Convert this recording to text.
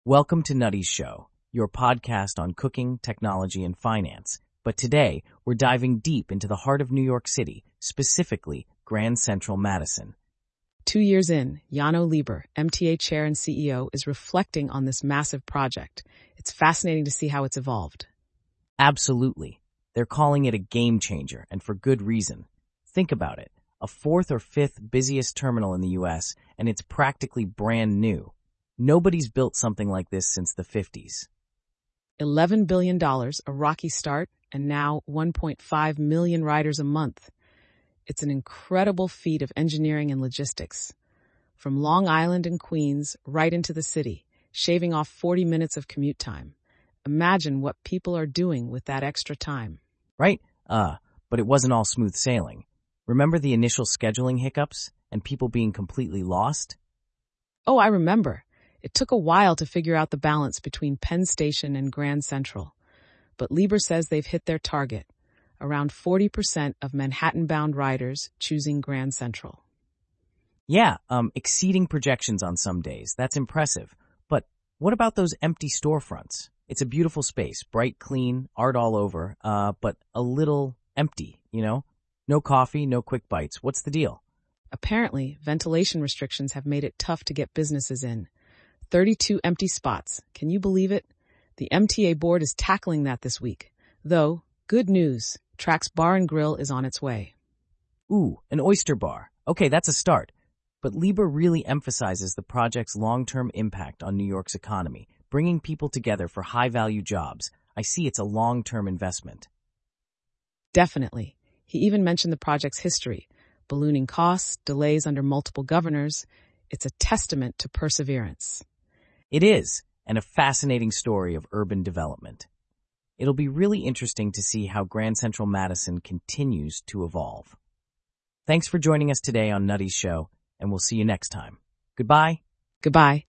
Welcome to Nutty's Show, your podcast on cooking, technology, and finance. But today, we're diving deep into the heart of New York City, specifically Grand Central Madison. 2 years in, Janno Lieber, MTA chair and CEO, is reflecting on this massive project. It's fascinating to see how it's evolved. Absolutely. They're calling it a game changer, and for good reason. Think about it. A fourth or fifth busiest terminal in the U.S., and it's practically brand new. Nobody's built something like this since the 50s. $11 billion, a rocky start, and now 1.5 million riders a month. It's an incredible feat of engineering and logistics. From Long Island and Queens right into the city, shaving off 40 minutes of commute time. Imagine what people are doing with that extra time. Right? But it wasn't all smooth sailing. Remember the initial scheduling hiccups and people being completely lost? Oh, I remember. It took a while to figure out the balance between Penn Station and Grand Central. But Lieber says they've hit their target. Around 40% of Manhattan-bound riders choosing Grand Central. Yeah, exceeding projections on some days. That's impressive. But what about those empty storefronts? It's a beautiful space, bright, clean, art all over, but a little empty, you know? No coffee, no quick bites. What's the deal? Apparently, ventilation restrictions have made it tough to get businesses in. 32 empty spots. Can you believe it? The MTA board is tackling that this week. Though, good news, Trax Bar and Grill is on its way. Ooh, an oyster bar. Okay, that's a start. But Lieber really emphasizes the project's long-term impact on New York's economy, bringing people together for high-value jobs. I see it's a long-term investment. Definitely. He even mentioned the project's history. Ballooning costs, delays under multiple governors. It's a testament to perseverance. It is, and a fascinating story of urban development. It'll be really interesting to see how Grand Central Madison continues to evolve. Thanks for joining us today on Nutty's Show, and we'll see you next time. Goodbye. Goodbye.